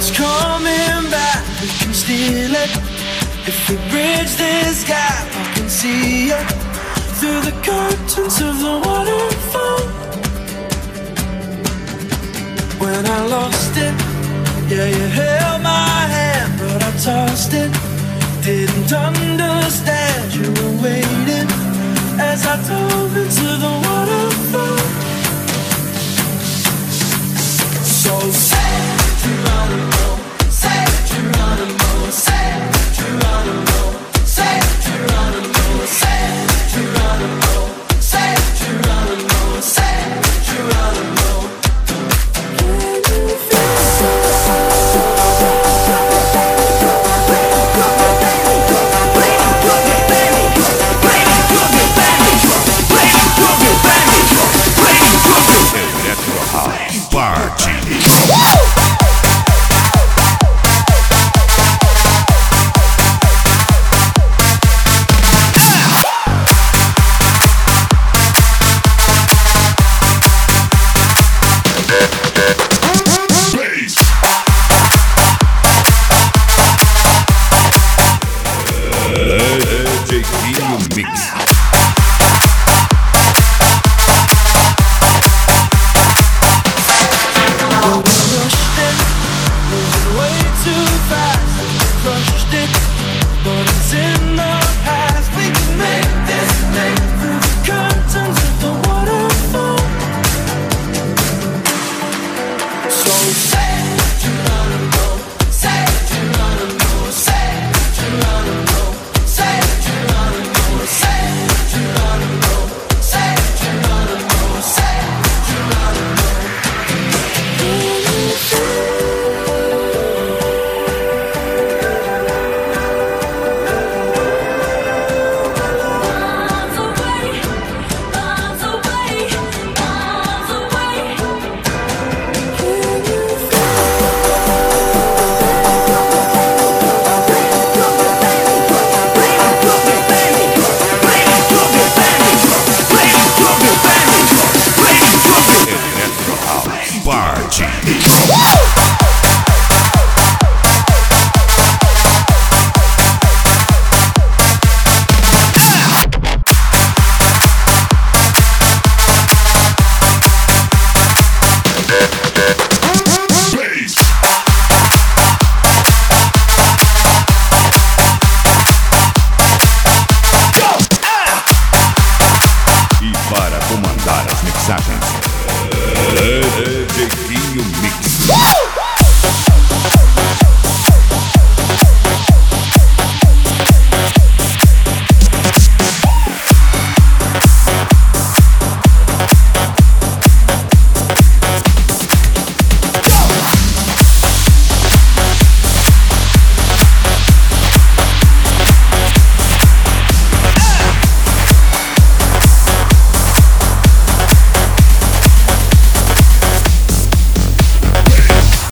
coming back, we can steal it. If we bridge this gap, I can see you through the curtains of the waterfall. When I lost it, yeah, you held my hand, but I tossed it. Didn't understand you were waiting as I dove into the waterfall. So say Geronimo, say Geronimo, say Geronimo, say Geronimo, say Geronimo, say Geronimo, say Geronimo. Party. Way too